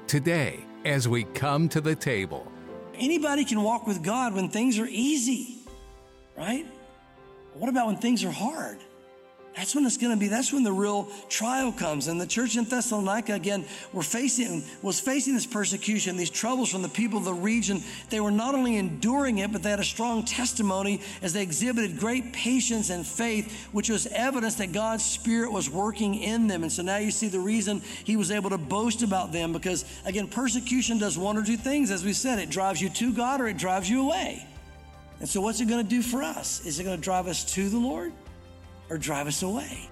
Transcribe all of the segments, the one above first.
today as we come to the table. Anybody can walk with God when things are easy, right? What about when things are hard? That's when the real trial comes. And the church in Thessalonica, again, was facing this persecution, these troubles from the people of the region. They were not only enduring it, but they had a strong testimony as they exhibited great patience and faith, which was evidence that God's Spirit was working in them. And so now you see the reason he was able to boast about them, because, again, persecution does one or two things. As we said, it drives you to God or it drives you away. And so what's it going to do for us? Is it going to drive us to the Lord or drive us away?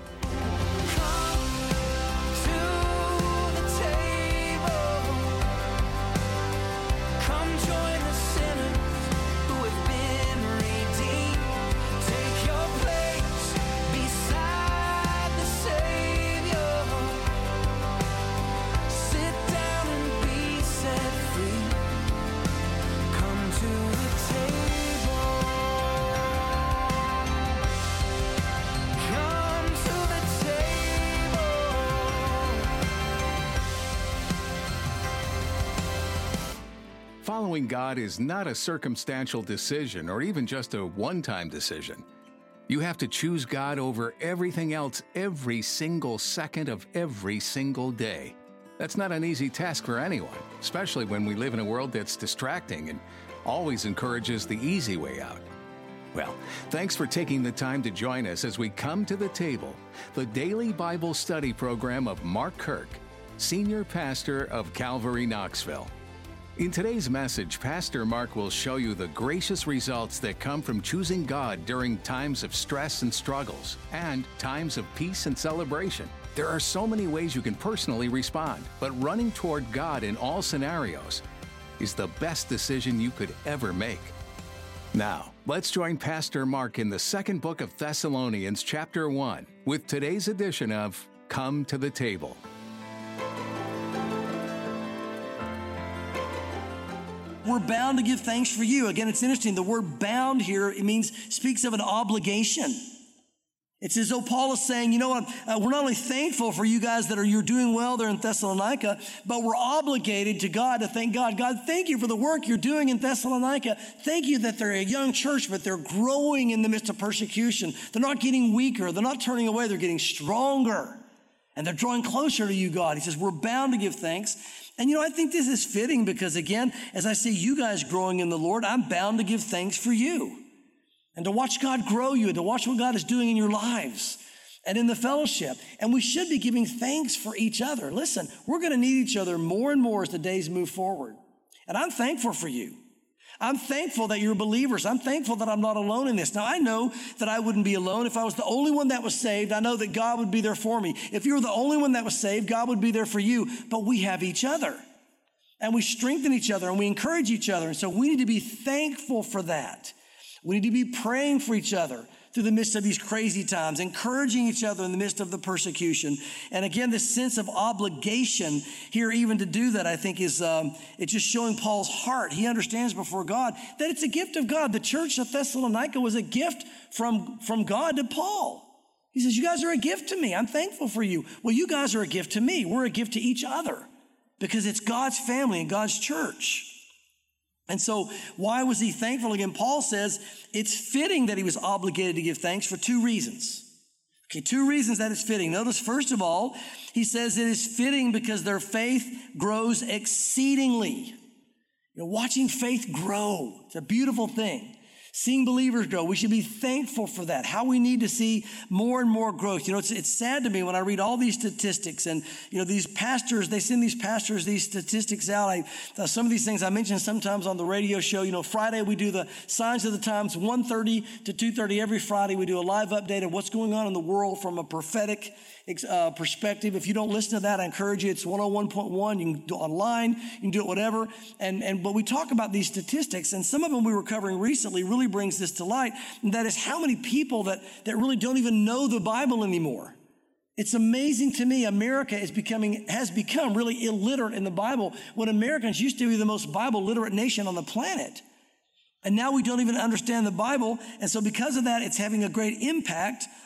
Following God is not a circumstantial decision or even just a one-time decision. You have to choose God over everything else every single second of every single day. That's not an easy task for anyone, especially when we live in a world that's distracting and always encourages the easy way out. Well, thanks for taking the time to join us as we come to the table, the daily Bible study program of Mark Kirk, Senior Pastor of Calvary Knoxville. In today's message, Pastor Mark will show you the gracious results that come from choosing God during times of stress and struggles and times of peace and celebration. There are so many ways you can personally respond, but running toward God in all scenarios is the best decision you could ever make. Now, let's join Pastor Mark in the second book of Thessalonians, chapter 1, with today's edition of Come to the Table. We're bound to give thanks for you. Again, it's interesting. The word bound here, speaks of an obligation. It's as though Paul is saying, you know what, we're not only thankful for you guys you're doing well there in Thessalonica, but we're obligated to God to thank God. God, thank you for the work you're doing in Thessalonica. Thank you that they're a young church, but they're growing in the midst of persecution. They're not getting weaker. They're not turning away. They're getting stronger. And they're drawing closer to you, God. He says, we're bound to give thanks. And I think this is fitting because, again, as I see you guys growing in the Lord, I'm bound to give thanks for you and to watch God grow you and to watch what God is doing in your lives and in the fellowship. And we should be giving thanks for each other. Listen, we're going to need each other more and more as the days move forward. And I'm thankful for you. I'm thankful that you're believers. I'm thankful that I'm not alone in this. Now, I know that I wouldn't be alone. If I was the only one that was saved, I know that God would be there for me. If you were the only one that was saved, God would be there for you. But we have each other. And we strengthen each other and we encourage each other. And so we need to be thankful for that. We need to be praying for each other through the midst of these crazy times, encouraging each other in the midst of the persecution. And again, this sense of obligation here, even to do that, I think is, it's just showing Paul's heart. He understands before God that it's a gift of God. The church of Thessalonica was a gift from God to Paul. He says, you guys are a gift to me. I'm thankful for you. Well, you guys are a gift to me. We're a gift to each other because it's God's family and God's church. And so why was he thankful? Again, Paul says it's fitting that he was obligated to give thanks for two reasons. Okay, two reasons that it's fitting. Notice, first of all, he says it is fitting because their faith grows exceedingly. Watching faith grow, it's a beautiful thing. Seeing believers grow, we should be thankful for that. How we need to see more and more growth. It's sad to me when I read all these statistics and, these pastors, they send these pastors these statistics out. Some of these things I mention sometimes on the radio show. Friday we do the Signs of the Times, 1:30 to 2:30 every Friday. We do a live update of what's going on in the world from a prophetic perspective. If you don't listen to that, I encourage you. It's 101.1. You can do it online. You can do it whatever. But we talk about these statistics, and some of them we were covering recently really brings this to light. And that is how many people that really don't even know the Bible anymore. It's amazing to me. America has become really illiterate in the Bible when Americans used to be the most Bible literate nation on the planet. And now we don't even understand the Bible. And so because of that, it's having a great impact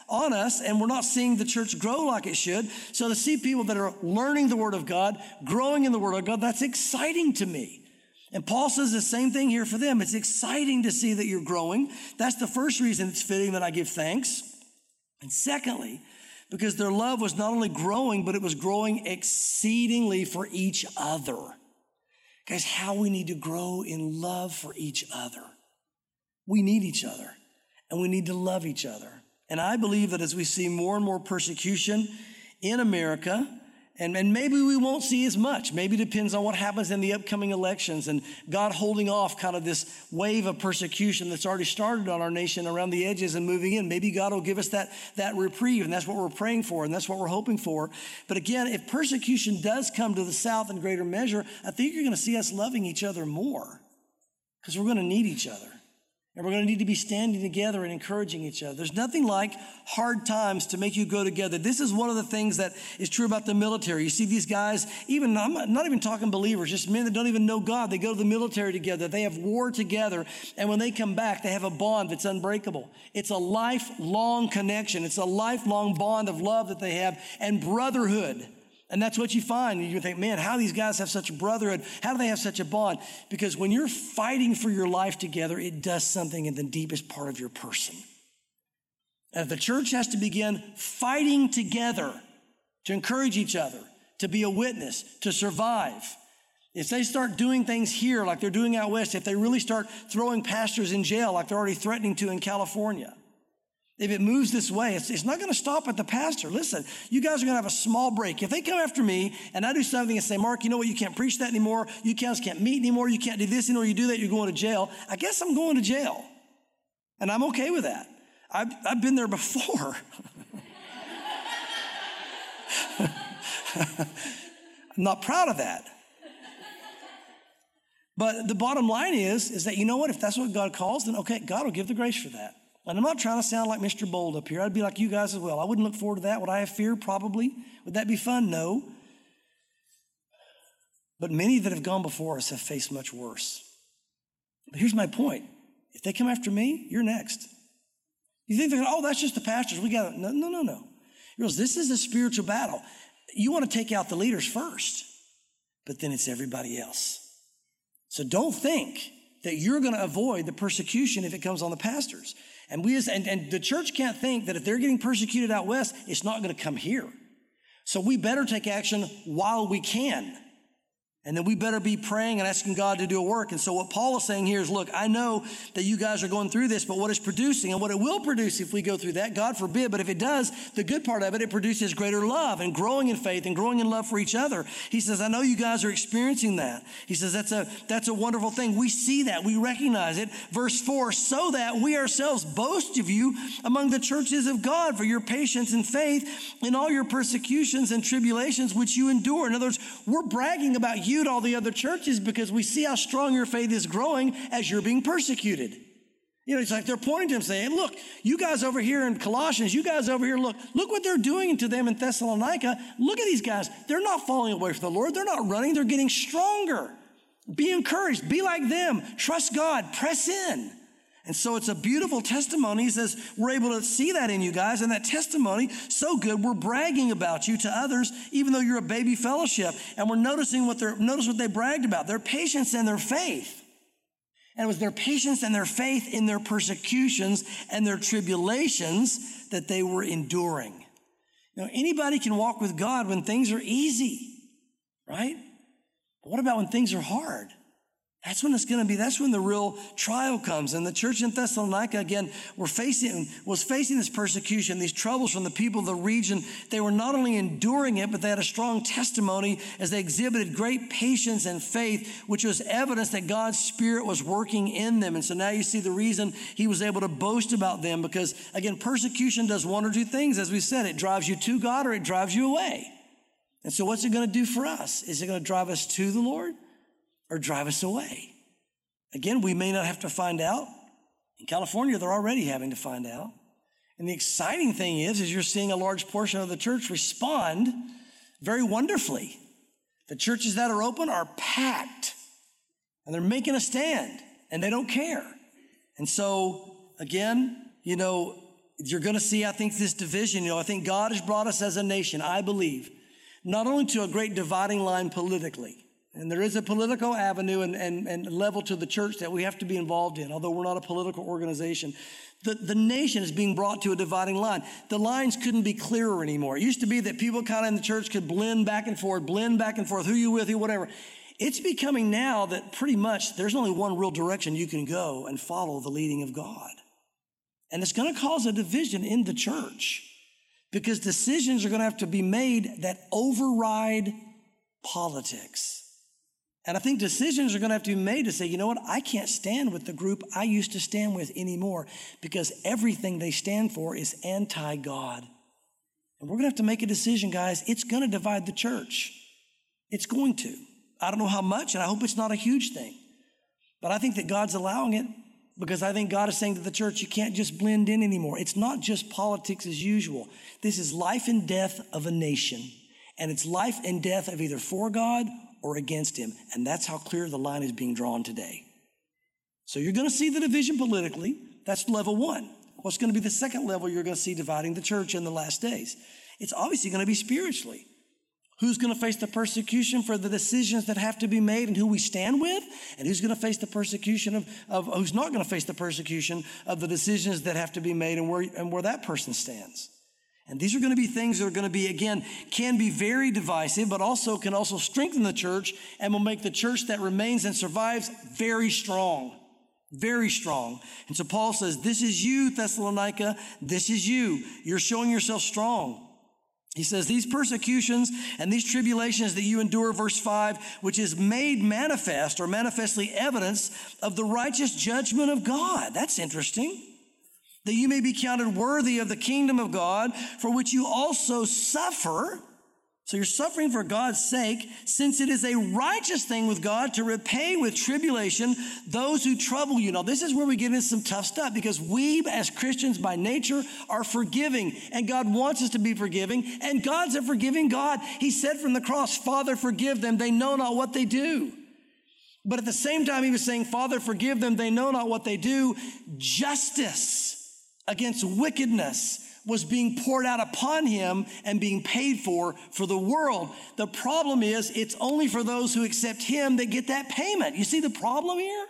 on us, and we're not seeing the church grow like it should. So to see people that are learning the Word of God, growing in the Word of God, that's exciting to me. And Paul says the same thing here for them. It's exciting to see that you're growing. That's the first reason it's fitting that I give thanks. And secondly, because their love was not only growing, but it was growing exceedingly for each other. Guys, how we need to grow in love for each other. We need each other, and we need to love each other. And I believe that as we see more and more persecution in America, and maybe we won't see as much. Maybe it depends on what happens in the upcoming elections and God holding off kind of this wave of persecution that's already started on our nation around the edges and moving in. Maybe God will give us that reprieve, and that's what we're praying for, and that's what we're hoping for. But again, if persecution does come to the South in greater measure, I think you're going to see us loving each other more because we're going to need each other. And we're going to need to be standing together and encouraging each other. There's nothing like hard times to make you go together. This is one of the things that is true about the military. You see these guys, I'm not even talking believers, just men that don't even know God. They go to the military together. They have war together. And when they come back, they have a bond that's unbreakable. It's a lifelong connection. It's a lifelong bond of love that they have and brotherhood. And that's what you find. You think, man, how do these guys have such a brotherhood? How do they have such a bond? Because when you're fighting for your life together, it does something in the deepest part of your person. And if the church has to begin fighting together to encourage each other, to be a witness, to survive, if they start doing things here like they're doing out west, if they really start throwing pastors in jail like they're already threatening to in California, if it moves this way, it's not going to stop at the pastor. Listen, you guys are going to have a small break. If they come after me and I do something and say, Mark, you know what? You can't preach that anymore. You guys can't meet anymore. You can't do this anymore. You do that, you're going to jail. I guess I'm going to jail. And I'm okay with that. I've been there before. I'm not proud of that. But the bottom line is that, you know what? If that's what God calls, then okay, God will give the grace for that. And I'm not trying to sound like Mr. Bold up here. I'd be like you guys as well. I wouldn't look forward to that. Would I have fear? Probably. Would that be fun? No. But many that have gone before us have faced much worse. But here's my point. If they come after me, you're next. You think they're, oh, that's just the pastors. We got to, no. This is a spiritual battle. You want to take out the leaders first, but then it's everybody else. So don't think that you're going to avoid the persecution if it comes on the pastors. And the church can't think that if they're getting persecuted out west, it's not going to come here. So we better take action while we can. And then we better be praying and asking God to do a work. And so what Paul is saying here is, look, I know that you guys are going through this, but what it's producing and what it will produce if we go through that, God forbid, but if it does, the good part of it, it produces greater love and growing in faith and growing in love for each other. He says, I know you guys are experiencing that. He says, that's a wonderful thing. We see that. We recognize it. Verse 4, so that we ourselves boast of you among the churches of God for your patience and faith in all your persecutions and tribulations which you endure. In other words, we're bragging about you to all the other churches because we see how strong your faith is growing as you're being persecuted. You know, it's like they're pointing to him saying, look, you guys over here in Colossians, you guys over here, look what they're doing to them in Thessalonica. Look at these guys. They're not falling away from the Lord. They're not running. They're getting stronger. Be encouraged. Be like them. Trust God. Press in. And so it's a beautiful testimony. He says, we're able to see that in you guys. And that testimony, so good, we're bragging about you to others, even though you're a baby fellowship. And we're noticing notice what they bragged about, their patience and their faith. And it was their patience and their faith in their persecutions and their tribulations that they were enduring. You know, anybody can walk with God when things are easy, right? But what about when things are hard? That's when the real trial comes. And the church in Thessalonica, again, was facing this persecution, these troubles from the people of the region. They were not only enduring it, but they had a strong testimony as they exhibited great patience and faith, which was evidence that God's Spirit was working in them. And so now you see the reason he was able to boast about them, because again, persecution does one or two things. As we said, it drives you to God or it drives you away. And so what's it going to do for us? Is it going to drive us to the Lord or drive us away? Again, we may not have to find out. In California, they're already having to find out. And the exciting thing is you're seeing a large portion of the church respond very wonderfully. The churches that are open are packed, and they're making a stand, and they don't care. And so, again, you know, You're going to see, I think, this division. I think God has brought us as a nation, I believe, not only to a great dividing line politically, and there is a political avenue and level to the church that we have to be involved in, although we're not a political organization. The nation is being brought to a dividing line. The lines couldn't be clearer anymore. It used to be that people kind of in the church could blend back and forth, who you with, who whatever. It's becoming now that pretty much there's only one real direction you can go and follow the leading of God. And it's going to cause a division in the church because decisions are going to have to be made that override politics. And I think decisions are going to have to be made to say, you know what, I can't stand with the group I used to stand with anymore because everything they stand for is anti-God. And we're going to have to make a decision, guys. It's going to divide the church. It's going to. I don't know how much, and I hope it's not a huge thing. But I think that God's allowing it because I think God is saying to the church, you can't just blend in anymore. It's not just politics as usual. This is life and death of a nation. And it's life and death of either for God or against him. And that's how clear the line is being drawn today. So you're going to see the division politically. That's level one. What's going to be the second level you're going to see dividing the church in the last days? It's obviously going to be spiritually. Who's going to face the persecution for the decisions that have to be made and who we stand with? And who's going to face the persecution of who's not going to face the persecution of the decisions that have to be made and where that person stands? And these are going to be things that are going to be, again, can be very divisive, but can also strengthen the church and will make the church that remains and survives very strong. Very strong. And so Paul says, this is you, Thessalonica. This is you. You're showing yourself strong. He says, these persecutions and these tribulations that you endure, verse 5, which is made manifest or manifestly evidence of the righteous judgment of God. That's interesting. That you may be counted worthy of the kingdom of God, for which you also suffer. So you're suffering for God's sake, since it is a righteous thing with God to repay with tribulation those who trouble you. Now, this is where we get into some tough stuff because we as Christians by nature are forgiving and God wants us to be forgiving and God's a forgiving God. He said from the cross, Father, forgive them. They know not what they do. But at the same time, he was saying, Father, forgive them. They know not what they do. Justice against wickedness was being poured out upon him and being paid for the world. The problem is it's only for those who accept him that get that payment. You see the problem here?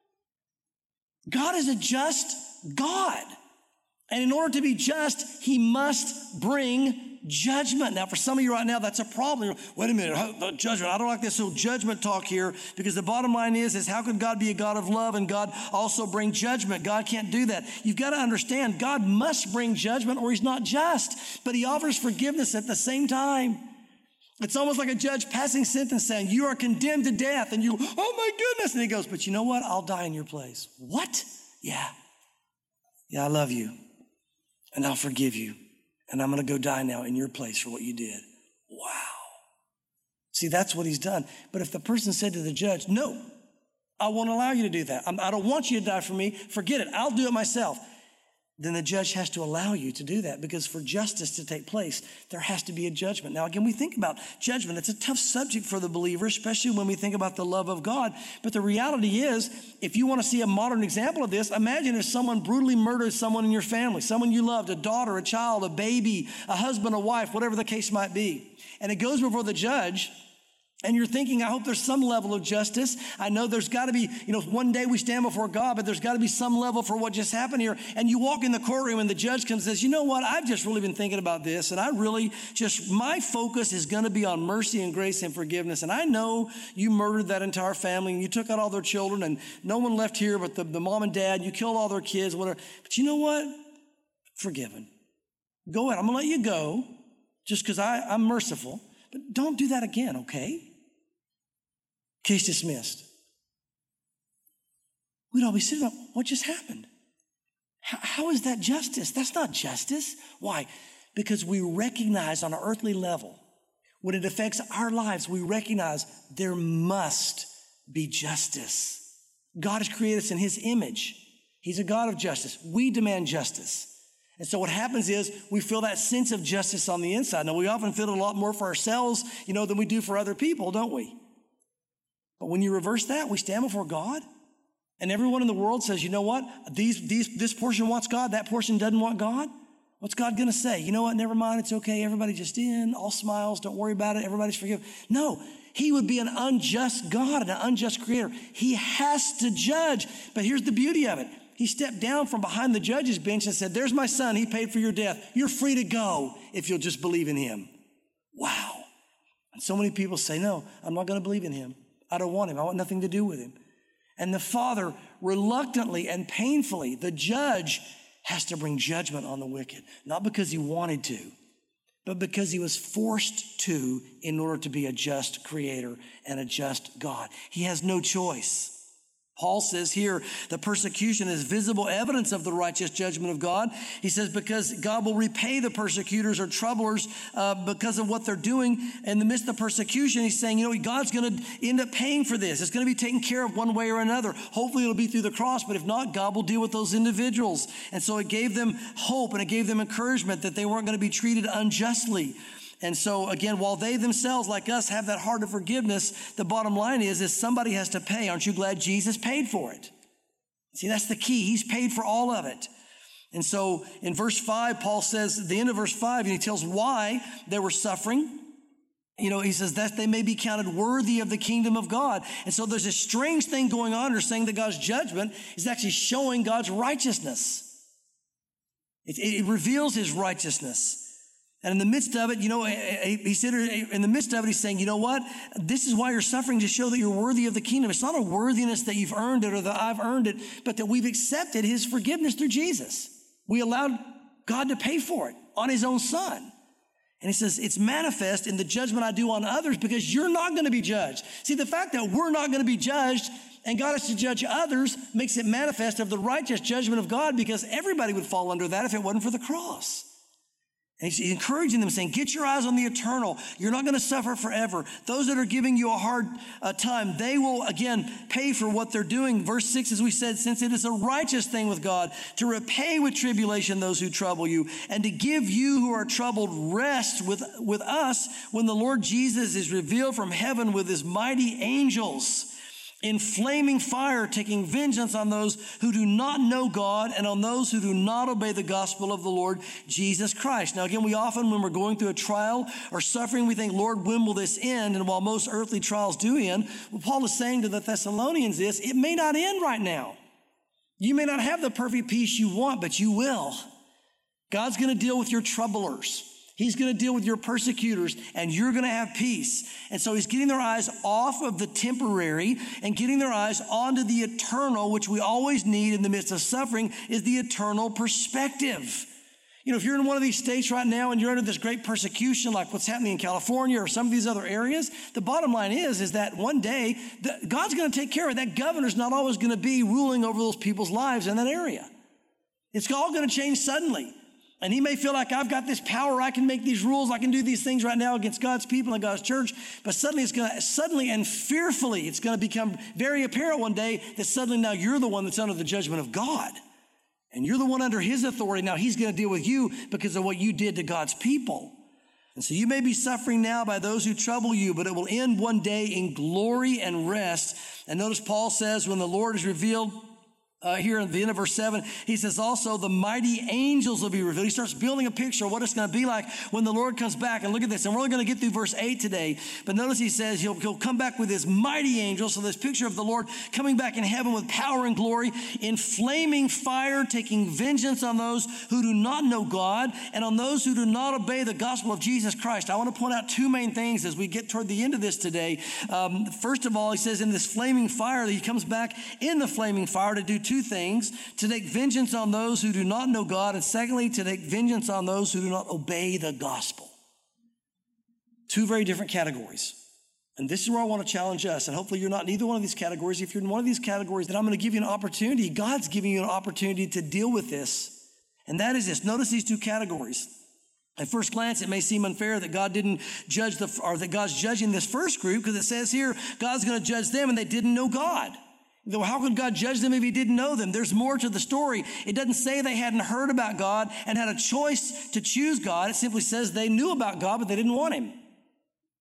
God is a just God. And in order to be just, he must bring judgment. Now, for some of you right now, that's a problem. Wait a minute, judgment. I don't like this whole judgment talk here because the bottom line is how could God be a God of love and God also bring judgment? God can't do that. You've got to understand God must bring judgment or he's not just, but he offers forgiveness at the same time. It's almost like a judge passing sentence saying, you are condemned to death. And you go, oh my goodness. And he goes, but you know what? I'll die in your place. What? Yeah, I love you and I'll forgive you. And I'm going to go die now in your place for what you did. Wow. See, that's what he's done. But if the person said to the judge, no, I won't allow you to do that. I don't want you to die for me. Forget it. I'll do it myself. Then the judge has to allow you to do that because for justice to take place, there has to be a judgment. Now, again, we think about judgment. It's a tough subject for the believer, especially when we think about the love of God. But the reality is, if you want to see a modern example of this, imagine if someone brutally murdered someone in your family, someone you loved, a daughter, a child, a baby, a husband, a wife, whatever the case might be. And it goes before the judge. And you're thinking, I hope there's some level of justice. I know there's got to be, one day we stand before God, but there's got to be some level for what just happened here. And you walk in the courtroom and the judge comes and says, you know what? I've just really been thinking about this. And my focus is going to be on mercy and grace and forgiveness. And I know you murdered that entire family and you took out all their children and no one left here but the mom and dad. You killed all their kids, whatever. But you know what? Forgiven. Go ahead. I'm going to let you go just because I'm merciful. But don't do that again, okay? Case dismissed. We'd all be sitting up, what just happened? How is that justice? That's not justice. Why? Because we recognize on an earthly level, when it affects our lives, we recognize there must be justice. God has created us in his image. He's a God of justice. We demand justice. And so what happens is we feel that sense of justice on the inside. Now, we often feel it a lot more for ourselves, than we do for other people, don't we? But when you reverse that, we stand before God And everyone in the world says, you know what? This portion wants God. That portion doesn't want God. What's God going to say? You know what? Never mind. It's okay. Everybody just in, all smiles. Don't worry about it. Everybody's forgiven. No, he would be an unjust God and an unjust creator. He has to judge. But here's the beauty of it. He stepped down from behind the judge's bench and said, there's my son. He paid for your death. You're free to go if you'll just believe in him. Wow. And so many people say, no, I'm not going to believe in him. I don't want him. I want nothing to do with him. And the Father, reluctantly and painfully, the judge has to bring judgment on the wicked, not because he wanted to, but because he was forced to in order to be a just creator and a just God. He has no choice. Paul says here, the persecution is visible evidence of the righteous judgment of God. He says, because God will repay the persecutors or troublers because of what they're doing in the midst of persecution. He's saying, God's going to end up paying for this. It's going to be taken care of one way or another. Hopefully it'll be through the cross, but if not, God will deal with those individuals. And so it gave them hope and it gave them encouragement that they weren't going to be treated unjustly. And so again, while they themselves, like us, have that heart of forgiveness, the bottom line is somebody has to pay. Aren't you glad Jesus paid for it? See, that's the key. He's paid for all of it. And so in verse 5, Paul says, at the end of verse 5, and he tells why they were suffering. He says that they may be counted worthy of the kingdom of God. And so there's a strange thing going on. They're saying that God's judgment is actually showing God's righteousness. It reveals his righteousness. And in the midst of it, he said, in the midst of it, he's saying, you know what? This is why you're suffering, to show that you're worthy of the kingdom. It's not a worthiness that you've earned it or that I've earned it, but that we've accepted his forgiveness through Jesus. We allowed God to pay for it on his own son. And he says, it's manifest in the judgment I do on others because you're not going to be judged. See, the fact that we're not going to be judged and God has to judge others makes it manifest of the righteous judgment of God, because everybody would fall under that if it wasn't for the cross. And he's encouraging them, saying, get your eyes on the eternal. You're not going to suffer forever. Those that are giving you a hard time, they will, again, pay for what they're doing. Verse 6, as we said, since it is a righteous thing with God to repay with tribulation those who trouble you, and to give you who are troubled rest with us when the Lord Jesus is revealed from heaven with his mighty angels in flaming fire, taking vengeance on those who do not know God and on those who do not obey the gospel of the Lord Jesus Christ. Now, again, we often, when we're going through a trial or suffering, we think, Lord, when will this end? And while most earthly trials do end, what Paul is saying to the Thessalonians is, it may not end right now. You may not have the perfect peace you want, but you will. God's going to deal with your troublers. He's going to deal with your persecutors, and you're going to have peace. And so he's getting their eyes off of the temporary and getting their eyes onto the eternal, which we always need in the midst of suffering, is the eternal perspective. If you're in one of these states right now and you're under this great persecution, like what's happening in California or some of these other areas, the bottom line is that one day God's going to take care of it. That governor's not always going to be ruling over those people's lives in that area. It's all going to change suddenly. And he may feel like, I've got this power, I can make these rules, I can do these things right now against God's people and God's church. But suddenly and fearfully, it's going to become very apparent one day that suddenly now you're the one that's under the judgment of God. And you're the one under his authority. Now he's going to deal with you because of what you did to God's people. And so you may be suffering now by those who trouble you, but it will end one day in glory and rest. And notice Paul says, when the Lord is revealed, here at the end of verse 7, he says also the mighty angels will be revealed. He starts building a picture of what it's going to be like when the Lord comes back. And look at this. And we're only going to get through verse 8 today. But notice he says he'll come back with his mighty angels. So this picture of the Lord coming back in heaven with power and glory, in flaming fire, taking vengeance on those who do not know God and on those who do not obey the gospel of Jesus Christ. I want to point out two main things as we get toward the end of this today. First of all, he says in this flaming fire, that he comes back in the flaming fire to do two things: to take vengeance on those who do not know God, and secondly, to take vengeance on those who do not obey the gospel. Two very different categories. And this is where I want to challenge us. And hopefully you're not in either one of these categories. If you're in one of these categories, then I'm going to give you an opportunity. God's giving you an opportunity to deal with this. And that is this. Notice these two categories. At first glance, it may seem unfair that God didn't judge that God's judging this first group, because it says here, God's going to judge them and they didn't know God. Well, how could God judge them if he didn't know them? There's more to the story. It doesn't say they hadn't heard about God and had a choice to choose God. It simply says they knew about God, but they didn't want him.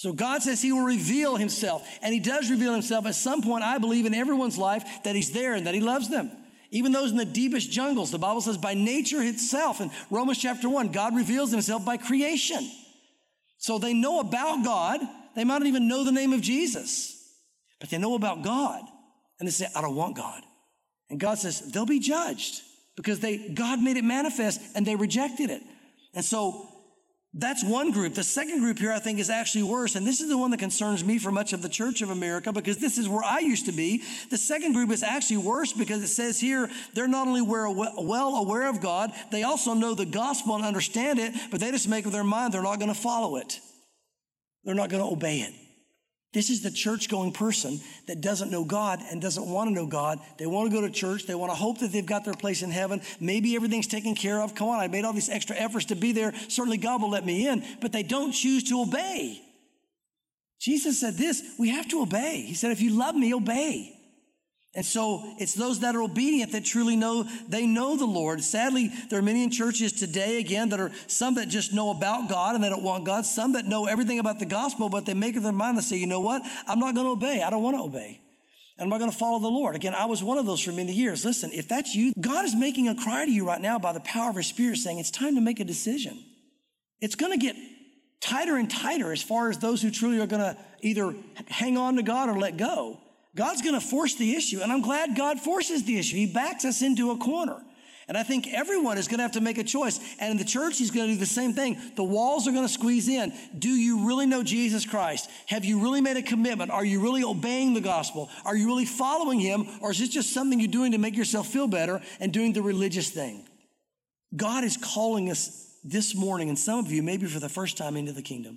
So God says he will reveal himself, and he does reveal himself at some point, I believe, in everyone's life, that he's there and that he loves them. Even those in the deepest jungles, the Bible says by nature itself, in Romans chapter 1, God reveals himself by creation. So they know about God. They might not even know the name of Jesus, but they know about God. And they say, I don't want God. And God says, they'll be judged because God made it manifest and they rejected it. And so that's one group. The second group here, I think, is actually worse. And this is the one that concerns me for much of the Church of America, because this is where I used to be. The second group is actually worse because it says here, they're not only well aware of God, they also know the gospel and understand it, but they just make up their mind they're not going to follow it. They're not going to obey it. This is the church-going person that doesn't know God and doesn't want to know God. They want to go to church. They want to hope that they've got their place in heaven. Maybe everything's taken care of. Come on, I made all these extra efforts to be there. Certainly God will let me in, but they don't choose to obey. Jesus said this, we have to obey. He said, if you love me, obey. And so it's those that are obedient that truly know, they know the Lord. Sadly, there are many in churches today, again, that are some that just know about God and they don't want God. Some that know everything about the gospel, but they make up their mind and say, you know what? I'm not going to obey. I don't want to obey. I'm not going to follow the Lord. Again, I was one of those for many years. Listen, if that's you, God is making a cry to you right now by the power of his Spirit saying it's time to make a decision. It's going to get tighter and tighter as far as those who truly are going to either hang on to God or let go. God's going to force the issue, and I'm glad God forces the issue. He backs us into a corner. And I think everyone is going to have to make a choice. And in the church, he's going to do the same thing. The walls are going to squeeze in. Do you really know Jesus Christ? Have you really made a commitment? Are you really obeying the gospel? Are you really following him? Or is this just something you're doing to make yourself feel better and doing the religious thing? God is calling us this morning, and some of you, maybe for the first time, into the kingdom.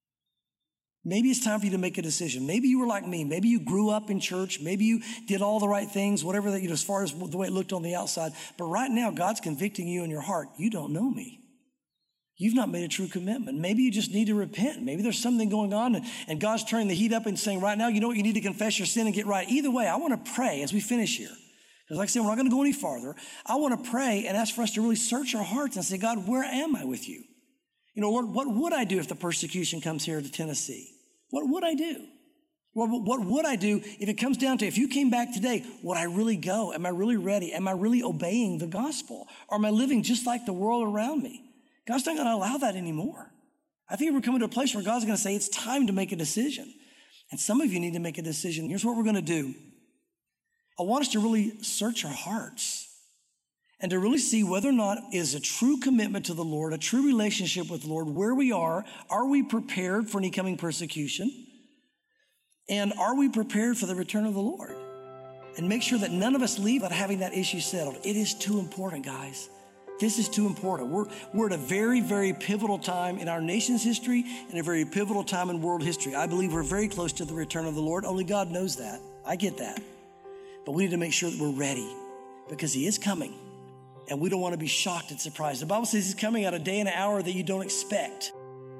Maybe it's time for you to make a decision. Maybe you were like me. Maybe you grew up in church. Maybe you did all the right things, whatever that, as far as the way it looked on the outside. But right now, God's convicting you in your heart. You don't know me. You've not made a true commitment. Maybe you just need to repent. Maybe there's something going on and God's turning the heat up and saying, right now, you know what? You need to confess your sin and get right. Either way, I want to pray as we finish here. Because like I said, we're not going to go any farther. I want to pray and ask for us to really search our hearts and say, God, where am I with you? You know, Lord, what would I do if the persecution comes here to Tennessee? What would I do? What would I do if it comes down to, if you came back today, would I really go? Am I really ready? Am I really obeying the gospel? Or am I living just like the world around me? God's not going to allow that anymore. I think we're coming to a place where God's going to say, it's time to make a decision. And some of you need to make a decision. Here's what we're going to do. I want us to really search our hearts and to really see whether or not is a true commitment to the Lord, a true relationship with the Lord, where we are we prepared for any coming persecution? And are we prepared for the return of the Lord? And make sure that none of us leave without having that issue settled. It is too important, guys. This is too important. We're at a very, very pivotal time in our nation's history and a very pivotal time in world history. I believe we're very close to the return of the Lord. Only God knows that. I get that. But we need to make sure that we're ready because he is coming. And we don't want to be shocked and surprised. The Bible says he's coming at a day and an hour that you don't expect.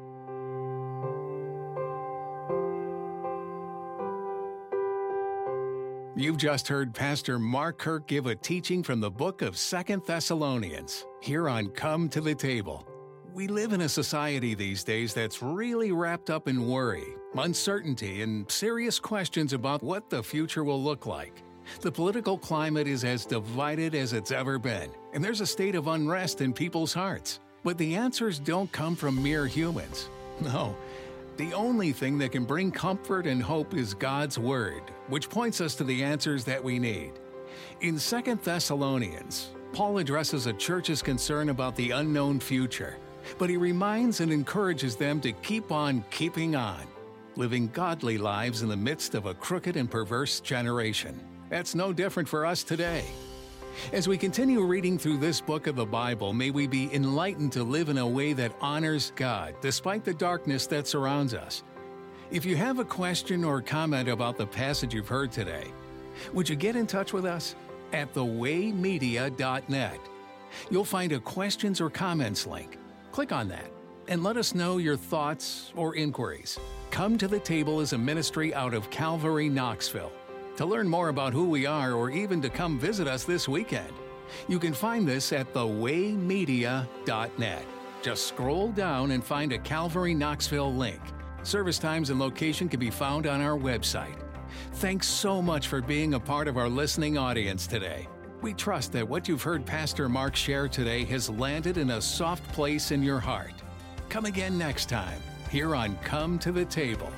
You've just heard Pastor Mark Kirk give a teaching from the book of 2 Thessalonians, here on Come to the Table. We live in a society these days that's really wrapped up in worry, uncertainty, and serious questions about what the future will look like. The political climate is as divided as it's ever been, and there's a state of unrest in people's hearts. But the answers don't come from mere humans. No, the only thing that can bring comfort and hope is God's Word, which points us to the answers that we need. In 2 Thessalonians, Paul addresses a church's concern about the unknown future, but he reminds and encourages them to keep on keeping on, living godly lives in the midst of a crooked and perverse generation. That's no different for us today. As we continue reading through this book of the Bible, may we be enlightened to live in a way that honors God despite the darkness that surrounds us. If you have a question or comment about the passage you've heard today, would you get in touch with us at thewaymedia.net? You'll find a questions or comments link. Click on that and let us know your thoughts or inquiries. Come to the Table is a ministry out of Calvary, Knoxville. To learn more about who we are or even to come visit us this weekend, you can find this at thewaymedia.net. Just scroll down and find a Calvary Knoxville link. Service times and location can be found on our website. Thanks so much for being a part of our listening audience today. We trust that what you've heard Pastor Mark share today has landed in a soft place in your heart. Come again next time, here on Come to the Table.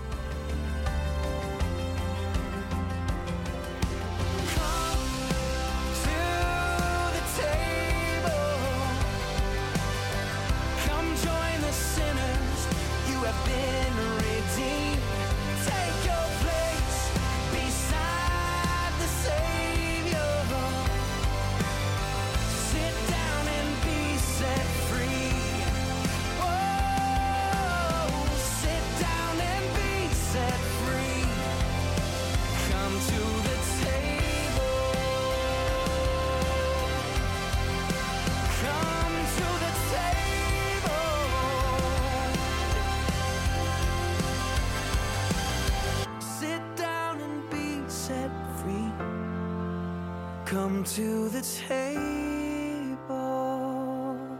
Come to the table.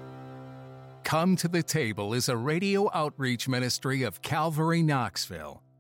Come to the Table is a radio outreach ministry of Calvary Knoxville.